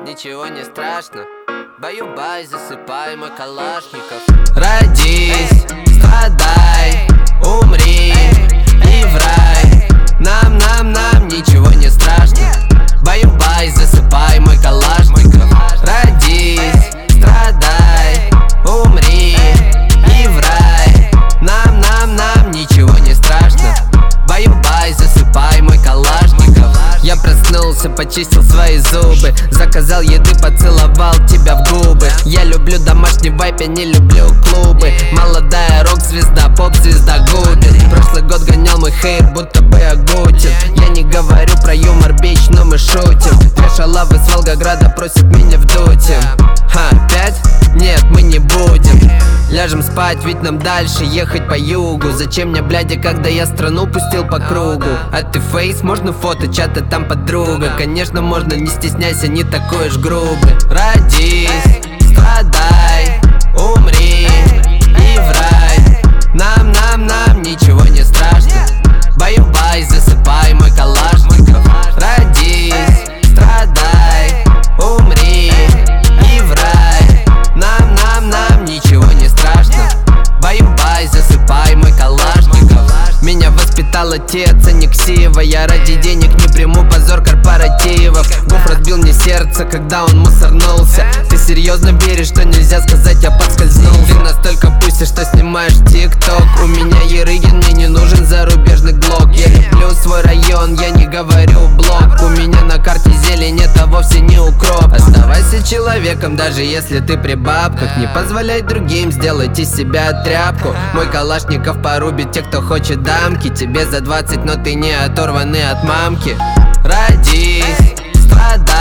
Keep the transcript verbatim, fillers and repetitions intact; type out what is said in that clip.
ничего не страшно. Баю-бай, засыпай, мой калашников. Родись, страдай, умри и в рай. Нам, нам, нам ничего не страшно. Баю-бай, засыпай, мой калашников. Родись, страдай, умри и в рай. Нам, нам, нам ничего не страшно. Баю-бай, засыпай, мой калашников. Я проснулся, почистил свои зубы, заказал еды, поцеловал тебя в губы. Я люблю домашний вайп, я не люблю клубы. Молодая рок-звезда, поп-звезда гудит. Прошлый год гонял мой хейт, будто бы Агутин. Я не говорю про юмор, бич, но мы шутим. Две шалавы с Волгограда просят меня в дуте. Ха, опять? Нет, мы не будем. Ляжем спать, ведь нам дальше ехать по югу. Зачем мне, блядя, когда я страну пустил по кругу? А ты фейс, можно фото, чата там подруга. Конечно, можно, не стесняйся, не такой уж грубый. Родись, страдай, умри и в рай. Нам, нам, нам ничего не страшно. Баю-бай, засыпай, мой калашников. Родись, страдай, умри и в рай. Нам, нам, нам ничего не страшно. Баю-бай, засыпай, мой калашников. Меня воспитал отец, а не ксива. Я ради денег не приму позор корпоративов. Буф разбил мне сердце, когда он мусорнулся. Ты серьезно веришь, что нельзя сказать, я подскользнулся? Ты настолько пусишь, что снимаешь тик-ток. У меня Ерыгин, мне не нужен зарубежный глок. Я люблю свой район, я не говорю блок. У меня на карте зелень, это вовсе не укроп. Оставайся человеком, даже если ты при бабках. Не позволяй другим сделать из себя тряпку. Мой калашников порубит тех, кто хочет дамки. Тебе за двадцать, но ты не оторванный от мамки. Родись, страдай.